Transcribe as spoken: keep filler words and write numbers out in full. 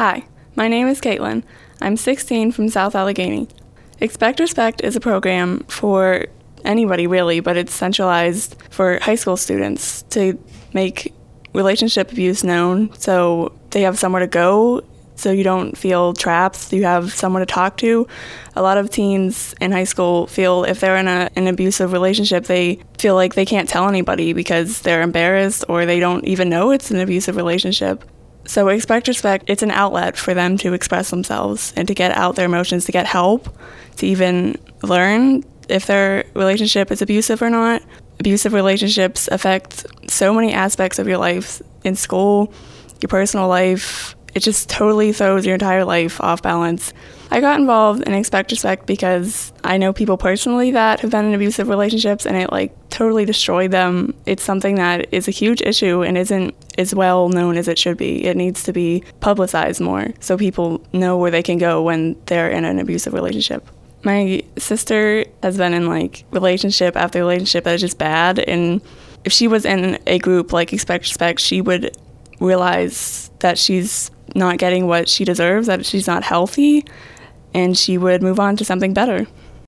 Hi, my name is Caitlin. I'm sixteen from South Allegheny. Expect Respect is a program for anybody really, but it's centralized for high school students to make relationship abuse known so they have somewhere to go, so you don't feel trapped, you have someone to talk to. A lot of teens in high school feel if they're in a, an abusive relationship, they feel like they can't tell anybody because they're embarrassed or they don't even know it's an abusive relationship. So Expect Respect, it's an outlet for them to express themselves and to get out their emotions, to get help, to even learn if their relationship is abusive or not. Abusive relationships affect so many aspects of your life in school, your personal life. It just totally throws your entire life off balance. I got involved in Expect Respect because I know people personally that have been in abusive relationships and it like totally destroyed them. It's something that is a huge issue and isn't as well known as it should be. It needs to be publicized more so people know where they can go when they're in an abusive relationship. My sister has been in like relationship after relationship that is just bad, and if she was in a group like Expect Respect, she would realize that she's not getting what she deserves, that she's not healthy, and she would move on to something better.